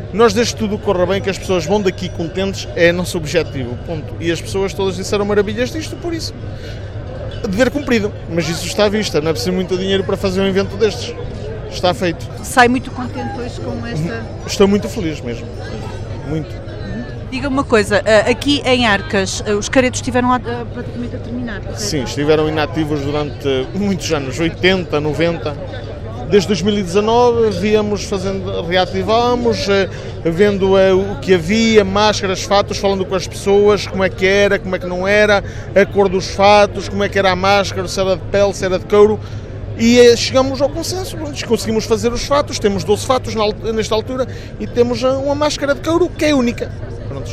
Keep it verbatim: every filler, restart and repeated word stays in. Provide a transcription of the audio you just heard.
Nós, desde que tudo corra bem, que as pessoas vão daqui contentes, é nosso objetivo, ponto. E as pessoas todas disseram maravilhas disto, por isso. Dever cumprido, mas isso está à vista, não é preciso muito dinheiro para fazer um evento destes. Está feito. Sai muito contente hoje com esta... Estou muito feliz mesmo, muito. Diga-me uma coisa, aqui em Arcas, os caretos estiveram a, praticamente a terminar, correto? Sim, estiveram inativos durante muitos anos, oitenta, noventa. Desde dois mil e dezanove víamos fazendo, reativamos, vendo o que havia, máscaras, fatos, falando com as pessoas, como é que era, como é que não era, a cor dos fatos, como é que era a máscara, se era de pele, se era de couro, e chegamos ao consenso, conseguimos fazer os fatos, temos doze fatos nesta altura e temos uma máscara de couro que é única.